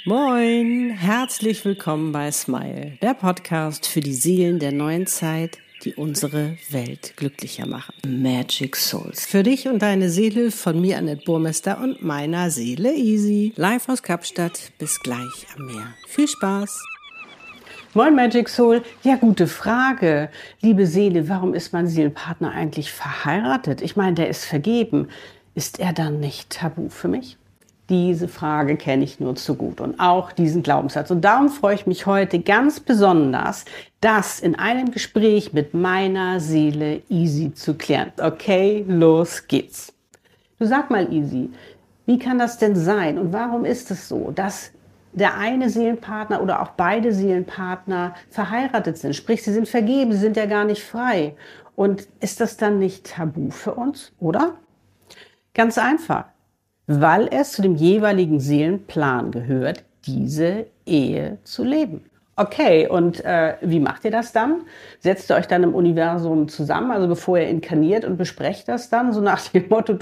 Moin, herzlich willkommen bei Smile, der Podcast für die Seelen der neuen Zeit, die unsere Welt glücklicher machen. Magic Souls. Für dich und deine Seele von mir, Annette Burmester, und meiner Seele Easy. Live aus Kapstadt, bis gleich am Meer. Viel Spaß! Moin Magic Soul. Ja, gute Frage. Liebe Seele, warum ist mein Seelenpartner eigentlich verheiratet? Ich meine, der ist vergeben. Ist er dann nicht tabu für mich? Diese Frage kenne ich nur zu gut und auch diesen Glaubenssatz. Und darum freue ich mich heute ganz besonders, das in einem Gespräch mit meiner Seele Easy zu klären. Okay, los geht's. Du sag mal Easy, wie kann das denn sein und warum ist es so, dass der eine Seelenpartner oder auch beide Seelenpartner verheiratet sind? Sprich, sie sind vergeben, sie sind ja gar nicht frei. Und ist das dann nicht tabu für uns, oder? Ganz einfach. Weil es zu dem jeweiligen Seelenplan gehört, diese Ehe zu leben. Okay, und wie macht ihr das dann? Setzt ihr euch dann im Universum zusammen, also bevor ihr inkarniert, und besprecht das dann, so nach dem Motto,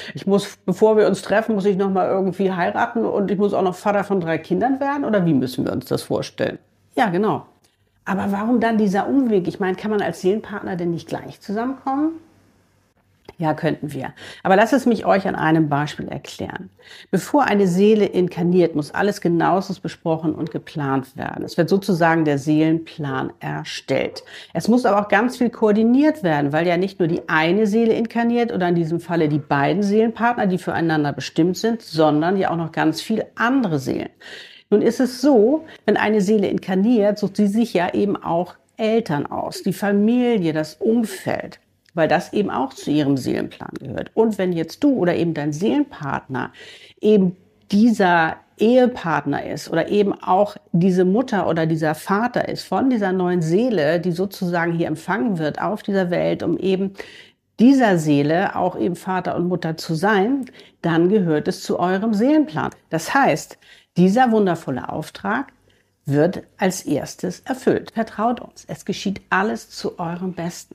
bevor wir uns treffen, muss ich nochmal irgendwie heiraten und ich muss auch noch Vater von 3 Kindern werden? Oder wie müssen wir uns das vorstellen? Ja, genau. Aber warum dann dieser Umweg? Ich meine, kann man als Seelenpartner denn nicht gleich zusammenkommen? Ja, könnten wir. Aber lasst es mich euch an einem Beispiel erklären. Bevor eine Seele inkarniert, muss alles genauestens besprochen und geplant werden. Es wird sozusagen der Seelenplan erstellt. Es muss aber auch ganz viel koordiniert werden, weil ja nicht nur die eine Seele inkarniert oder in diesem Falle die beiden Seelenpartner, die füreinander bestimmt sind, sondern ja auch noch ganz viele andere Seelen. Nun ist es so, wenn eine Seele inkarniert, sucht sie sich ja eben auch Eltern aus, die Familie, das Umfeld, weil das eben auch zu ihrem Seelenplan gehört. Und wenn jetzt du oder eben dein Seelenpartner eben dieser Ehepartner ist oder eben auch diese Mutter oder dieser Vater ist von dieser neuen Seele, die sozusagen hier empfangen wird auf dieser Welt, um eben dieser Seele auch eben Vater und Mutter zu sein, dann gehört es zu eurem Seelenplan. Das heißt, dieser wundervolle Auftrag wird als erstes erfüllt. Vertraut uns, es geschieht alles zu eurem Besten.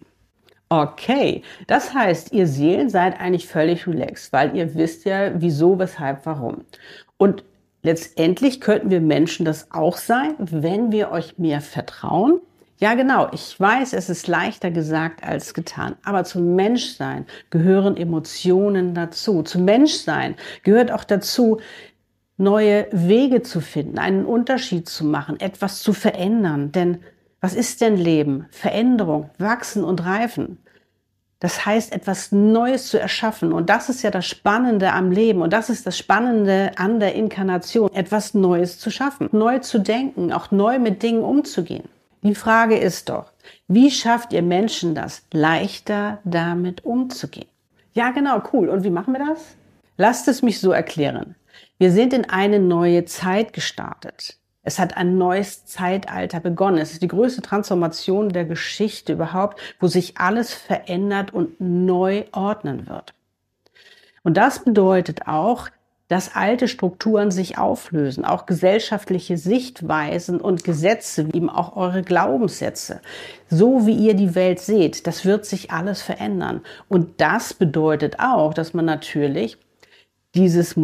Okay, das heißt, ihr Seelen seid eigentlich völlig relaxed, weil ihr wisst ja, wieso, weshalb, warum. Und letztendlich könnten wir Menschen das auch sein, wenn wir euch mehr vertrauen. Ja, genau, ich weiß, es ist leichter gesagt als getan, aber zum Menschsein gehören Emotionen dazu. Zum Menschsein gehört auch dazu, neue Wege zu finden, einen Unterschied zu machen, etwas zu verändern. Denn was ist denn Leben? Veränderung, wachsen und reifen. Das heißt, etwas Neues zu erschaffen. Und das ist ja das Spannende am Leben. Und das ist das Spannende an der Inkarnation, etwas Neues zu schaffen, neu zu denken, auch neu mit Dingen umzugehen. Die Frage ist doch, wie schafft ihr Menschen das, leichter damit umzugehen? Ja, genau, cool. Und wie machen wir das? Lasst es mich so erklären. Wir sind in eine neue Zeit gestartet. Es hat ein neues Zeitalter begonnen. Es ist die größte Transformation der Geschichte überhaupt, wo sich alles verändert und neu ordnen wird. Und das bedeutet auch, dass alte Strukturen sich auflösen, auch gesellschaftliche Sichtweisen und Gesetze, wie eben auch eure Glaubenssätze. So wie ihr die Welt seht, das wird sich alles verändern. Und das bedeutet auch, dass man natürlich dieses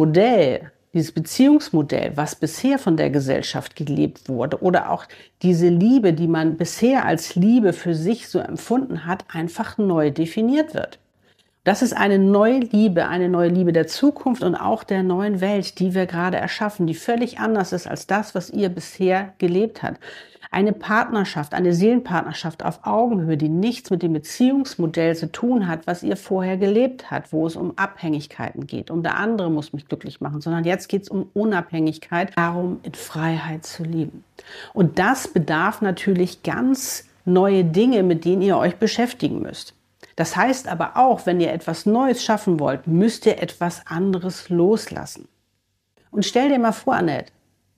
Beziehungsmodell, was bisher von der Gesellschaft gelebt wurde, oder auch diese Liebe, die man bisher als Liebe für sich so empfunden hat, einfach neu definiert wird. Das ist eine neue Liebe der Zukunft und auch der neuen Welt, die wir gerade erschaffen, die völlig anders ist als das, was ihr bisher gelebt habt. Eine Partnerschaft, eine Seelenpartnerschaft auf Augenhöhe, die nichts mit dem Beziehungsmodell zu tun hat, was ihr vorher gelebt habt, wo es um Abhängigkeiten geht, um der andere muss mich glücklich machen, sondern jetzt geht es um Unabhängigkeit, darum in Freiheit zu leben. Und das bedarf natürlich ganz neue Dinge, mit denen ihr euch beschäftigen müsst. Das heißt aber auch, wenn ihr etwas Neues schaffen wollt, müsst ihr etwas anderes loslassen. Und stell dir mal vor, Annette,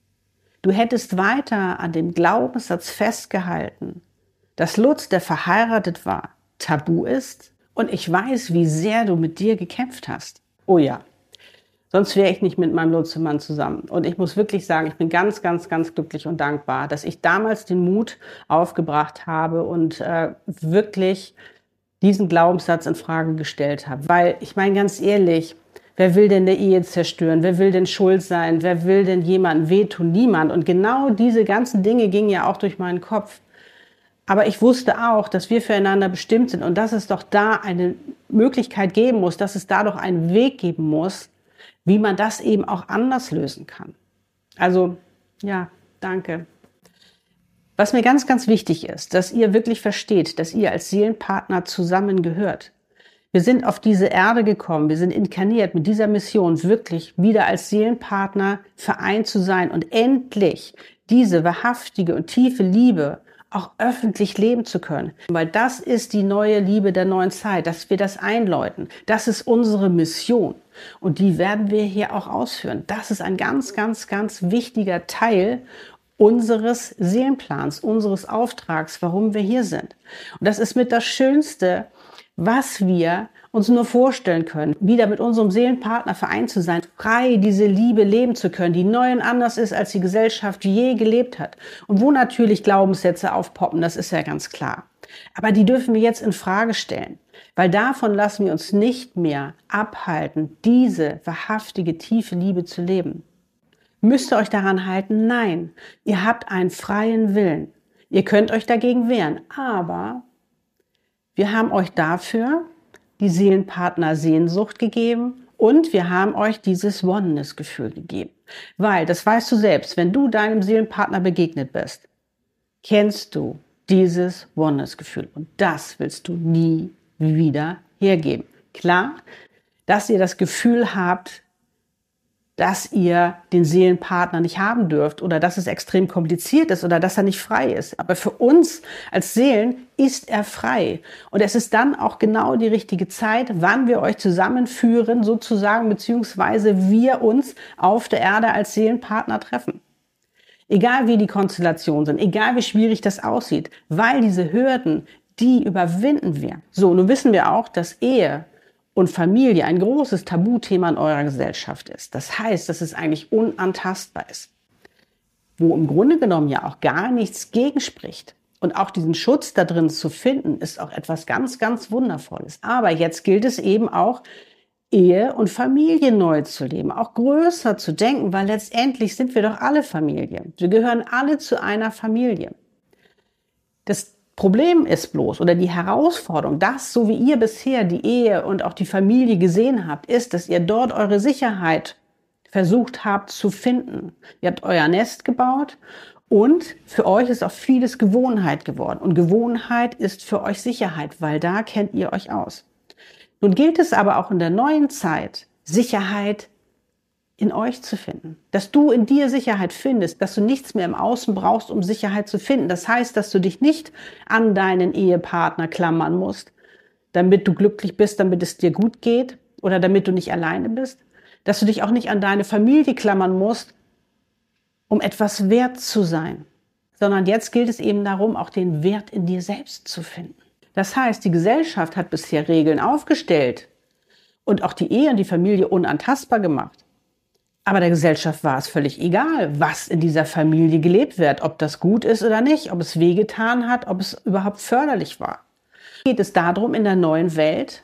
du hättest weiter an dem Glaubenssatz festgehalten, dass Lutz, der verheiratet war, tabu ist. Und ich weiß, wie sehr du mit dir gekämpft hast. Oh ja, sonst wäre ich nicht mit meinem Lutzemann zusammen. Und ich muss wirklich sagen, ich bin ganz, ganz, ganz glücklich und dankbar, dass ich damals den Mut aufgebracht habe und wirklich diesen Glaubenssatz in Frage gestellt habe. Weil, ich meine ganz ehrlich, Wer will denn eine Ehe zerstören? Wer will denn schuld sein? Wer will denn jemandem wehtun? Niemand. Und genau diese ganzen Dinge gingen ja auch durch meinen Kopf. Aber ich wusste auch, dass wir füreinander bestimmt sind und dass es doch da eine Möglichkeit geben muss, dass es da doch einen Weg geben muss, wie man das eben auch anders lösen kann. Also, ja, danke. Was mir ganz, ganz wichtig ist, dass ihr wirklich versteht, dass ihr als Seelenpartner zusammengehört. Wir sind auf diese Erde gekommen, wir sind inkarniert mit dieser Mission, wirklich wieder als Seelenpartner vereint zu sein und endlich diese wahrhaftige und tiefe Liebe auch öffentlich leben zu können. Weil das ist die neue Liebe der neuen Zeit, dass wir das einläuten. Das ist unsere Mission und die werden wir hier auch ausführen. Das ist ein ganz, ganz, ganz wichtiger Teil unseres Seelenplans, unseres Auftrags, warum wir hier sind. Und das ist mit das Schönste, was wir uns nur vorstellen können, wieder mit unserem Seelenpartner vereint zu sein, frei diese Liebe leben zu können, die neu und anders ist, als die Gesellschaft je gelebt hat. Und wo natürlich Glaubenssätze aufpoppen, das ist ja ganz klar. Aber die dürfen wir jetzt in Frage stellen, weil davon lassen wir uns nicht mehr abhalten, diese wahrhaftige, tiefe Liebe zu leben. Müsst ihr euch daran halten? Nein, ihr habt einen freien Willen. Ihr könnt euch dagegen wehren, aber wir haben euch dafür die Seelenpartner-Sehnsucht gegeben und wir haben euch dieses Oneness-Gefühl gegeben. Weil, das weißt du selbst, wenn du deinem Seelenpartner begegnet bist, kennst du dieses Oneness-Gefühl und das willst du nie wieder hergeben. Klar, dass ihr das Gefühl habt, dass ihr den Seelenpartner nicht haben dürft oder dass es extrem kompliziert ist oder dass er nicht frei ist. Aber für uns als Seelen ist er frei. Und es ist dann auch genau die richtige Zeit, wann wir euch zusammenführen, sozusagen, beziehungsweise wir uns auf der Erde als Seelenpartner treffen. Egal wie die Konstellationen sind, egal wie schwierig das aussieht, weil diese Hürden, die überwinden wir. So, nun wissen wir auch, dass Ehe und Familie ein großes Tabuthema in eurer Gesellschaft ist. Das heißt, dass es eigentlich unantastbar ist. Wo im Grunde genommen ja auch gar nichts gegen spricht. Und auch diesen Schutz da drin zu finden, ist auch etwas ganz, ganz Wundervolles. Aber jetzt gilt es eben auch, Ehe und Familie neu zu leben, auch größer zu denken, weil letztendlich sind wir doch alle Familie. Wir gehören alle zu einer Familie. Das Problem ist bloß, oder die Herausforderung, das, so wie ihr bisher die Ehe und auch die Familie gesehen habt, ist, dass ihr dort eure Sicherheit versucht habt zu finden. Ihr habt euer Nest gebaut und für euch ist auch vieles Gewohnheit geworden. Und Gewohnheit ist für euch Sicherheit, weil da kennt ihr euch aus. Nun gilt es aber auch in der neuen Zeit, Sicherheit in euch zu finden. Dass du in dir Sicherheit findest, dass du nichts mehr im Außen brauchst, um Sicherheit zu finden. Das heißt, dass du dich nicht an deinen Ehepartner klammern musst, damit du glücklich bist, damit es dir gut geht oder damit du nicht alleine bist. Dass du dich auch nicht an deine Familie klammern musst, um etwas wert zu sein. Sondern jetzt gilt es eben darum, auch den Wert in dir selbst zu finden. Das heißt, die Gesellschaft hat bisher Regeln aufgestellt und auch die Ehe und die Familie unantastbar gemacht. Aber der Gesellschaft war es völlig egal, was in dieser Familie gelebt wird, ob das gut ist oder nicht, ob es wehgetan hat, ob es überhaupt förderlich war. Geht es darum, in der neuen Welt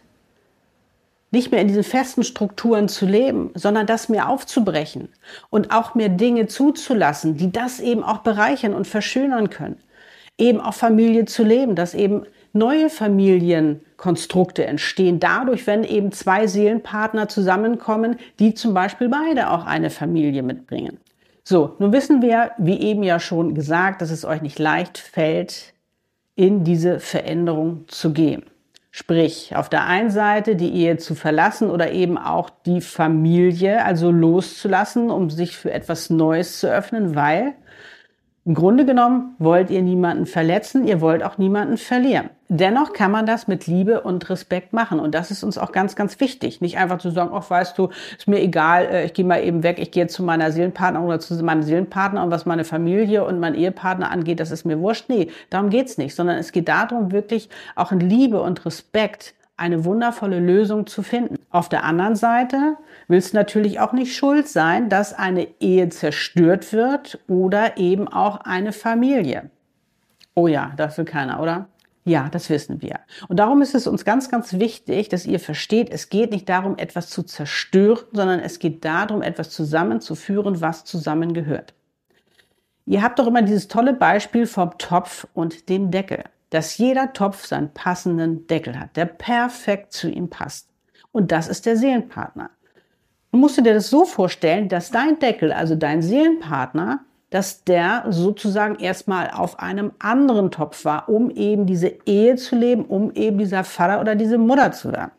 nicht mehr in diesen festen Strukturen zu leben, sondern das mehr aufzubrechen und auch mehr Dinge zuzulassen, die das eben auch bereichern und verschönern können. Eben auch Familie zu leben, dass eben neue Familienkonstrukte entstehen dadurch, wenn eben zwei Seelenpartner zusammenkommen, die zum Beispiel beide auch eine Familie mitbringen. So, nun wissen wir, wie eben ja schon gesagt, dass es euch nicht leicht fällt, in diese Veränderung zu gehen. Sprich, auf der einen Seite die Ehe zu verlassen oder eben auch die Familie, also loszulassen, um sich für etwas Neues zu öffnen, weil im Grunde genommen wollt ihr niemanden verletzen, ihr wollt auch niemanden verlieren. Dennoch kann man das mit Liebe und Respekt machen und das ist uns auch ganz, ganz wichtig. Nicht einfach zu sagen, ach weißt du, ist mir egal, ich gehe mal eben weg, ich gehe zu meiner Seelenpartnerin oder zu meinem Seelenpartner und was meine Familie und mein Ehepartner angeht, das ist mir wurscht. Nee, darum geht's nicht, sondern es geht darum, wirklich auch in Liebe und Respekt eine wundervolle Lösung zu finden. Auf der anderen Seite willst du natürlich auch nicht schuld sein, dass eine Ehe zerstört wird oder eben auch eine Familie. Oh ja, das will keiner, oder? Ja, das wissen wir. Und darum ist es uns ganz, ganz wichtig, dass ihr versteht, es geht nicht darum, etwas zu zerstören, sondern es geht darum, etwas zusammenzuführen, was zusammengehört. Ihr habt doch immer dieses tolle Beispiel vom Topf und dem Deckel, dass jeder Topf seinen passenden Deckel hat, der perfekt zu ihm passt. Und das ist der Seelenpartner. Du musst dir das so vorstellen, dass dein Deckel, also dein Seelenpartner, dass der sozusagen erstmal auf einem anderen Topf war, um eben diese Ehe zu leben, um eben dieser Vater oder diese Mutter zu werden.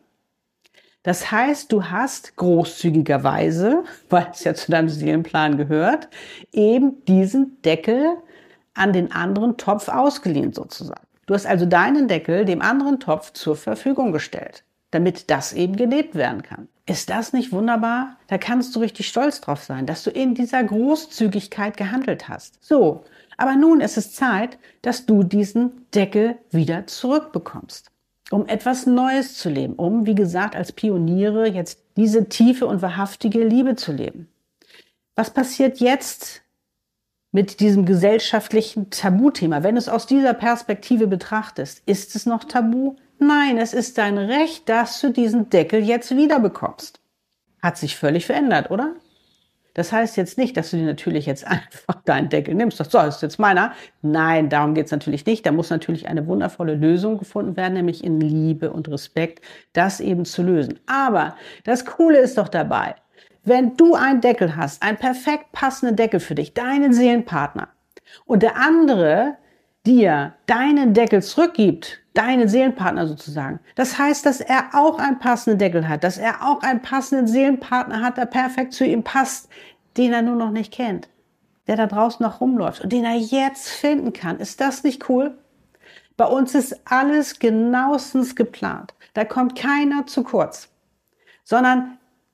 Das heißt, du hast großzügigerweise, weil es ja zu deinem Seelenplan gehört, eben diesen Deckel an den anderen Topf ausgeliehen sozusagen. Du hast also deinen Deckel dem anderen Topf zur Verfügung gestellt, damit das eben gelebt werden kann. Ist das nicht wunderbar? Da kannst du richtig stolz drauf sein, dass du in dieser Großzügigkeit gehandelt hast. So, aber nun ist es Zeit, dass du diesen Deckel wieder zurückbekommst, um etwas Neues zu leben, um, wie gesagt, als Pioniere jetzt diese tiefe und wahrhaftige Liebe zu leben. Was passiert jetzt mit diesem gesellschaftlichen Tabuthema? Wenn du es aus dieser Perspektive betrachtest, ist es noch tabu? Nein, es ist dein Recht, dass du diesen Deckel jetzt wieder bekommst. Hat sich völlig verändert, oder? Das heißt jetzt nicht, dass du dir natürlich jetzt einfach deinen Deckel nimmst. So, das ist jetzt meiner. Nein, darum geht es natürlich nicht. Da muss natürlich eine wundervolle Lösung gefunden werden, nämlich in Liebe und Respekt, das eben zu lösen. Aber das Coole ist doch dabei, wenn du einen Deckel hast, einen perfekt passenden Deckel für dich, deinen Seelenpartner, und der andere dir deinen Deckel zurückgibt, deinen Seelenpartner sozusagen. Das heißt, dass er auch einen passenden Deckel hat, dass er auch einen passenden Seelenpartner hat, der perfekt zu ihm passt, den er nur noch nicht kennt, der da draußen noch rumläuft und den er jetzt finden kann. Ist das nicht cool? Bei uns ist alles genauestens geplant. Da kommt keiner zu kurz, sondern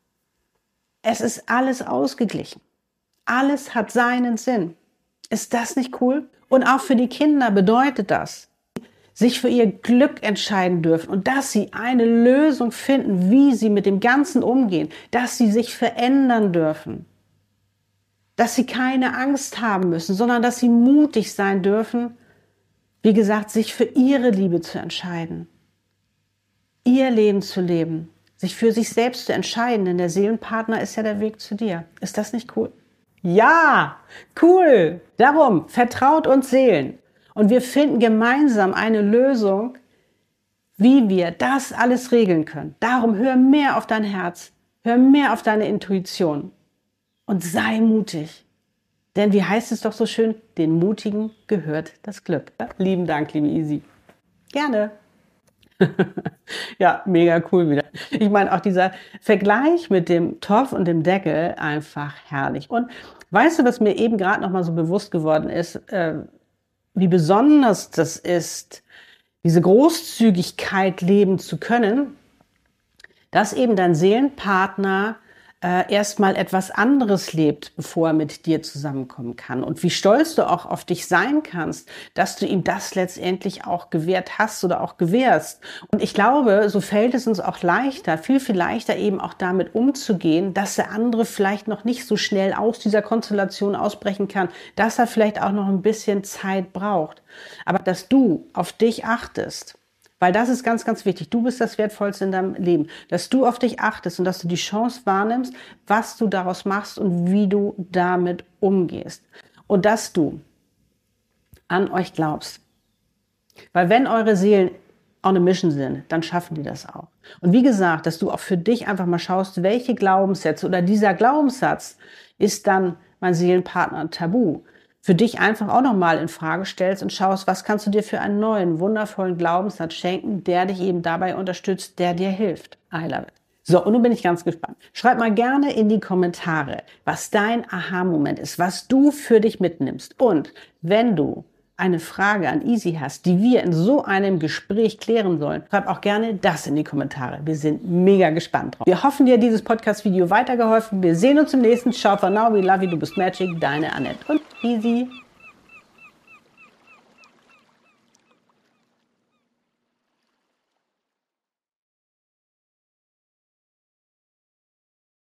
es ist alles ausgeglichen. Alles hat seinen Sinn. Ist das nicht cool? Und auch für die Kinder bedeutet das, sich für ihr Glück entscheiden dürfen und dass sie eine Lösung finden, wie sie mit dem Ganzen umgehen, dass sie sich verändern dürfen, dass sie keine Angst haben müssen, sondern dass sie mutig sein dürfen, wie gesagt, sich für ihre Liebe zu entscheiden, ihr Leben zu leben, sich für sich selbst zu entscheiden, denn der Seelenpartner ist ja der Weg zu dir. Ist das nicht cool? Ja, cool. Darum, vertraut uns Seelen. Und wir finden gemeinsam eine Lösung, wie wir das alles regeln können. Darum hör mehr auf dein Herz, hör mehr auf deine Intuition und sei mutig. Denn wie heißt es doch so schön, den Mutigen gehört das Glück. Lieben Dank, liebe Easy. Gerne. Ja, mega cool wieder. Ich meine, auch dieser Vergleich mit dem Topf und dem Deckel, einfach herrlich. Und weißt du, was mir eben gerade noch mal so bewusst geworden ist, wie besonders das ist, diese Großzügigkeit leben zu können, dass eben dein Seelenpartner erstmal etwas anderes lebt, bevor er mit dir zusammenkommen kann. Und wie stolz du auch auf dich sein kannst, dass du ihm das letztendlich auch gewährt hast oder auch gewährst. Und ich glaube, so fällt es uns auch leichter, viel, viel leichter eben auch damit umzugehen, dass der andere vielleicht noch nicht so schnell aus dieser Konstellation ausbrechen kann, dass er vielleicht auch noch ein bisschen Zeit braucht. Aber dass du auf dich achtest, weil das ist ganz, ganz wichtig. Du bist das Wertvollste in deinem Leben. Dass du auf dich achtest und dass du die Chance wahrnimmst, was du daraus machst und wie du damit umgehst. Und dass du an euch glaubst. Weil wenn eure Seelen on a mission sind, dann schaffen die das auch. Und wie gesagt, dass du auch für dich einfach mal schaust, welche Glaubenssätze oder dieser Glaubenssatz ist dann mein Seelenpartner tabu. Für dich einfach auch nochmal in Frage stellst und schaust, was kannst du dir für einen neuen, wundervollen Glaubenssatz schenken, der dich eben dabei unterstützt, der dir hilft. I love it. So, und nun bin ich ganz gespannt. Schreib mal gerne in die Kommentare, was dein Aha-Moment ist, was du für dich mitnimmst. Und wenn du eine Frage an Easy hast, die wir in so einem Gespräch klären sollen, schreib auch gerne das in die Kommentare. Wir sind mega gespannt drauf. Wir hoffen, dir hat dieses Podcast-Video weitergeholfen. Wir sehen uns im nächsten. Ciao for now, we love you, du bist Magic, deine Annette und Easy.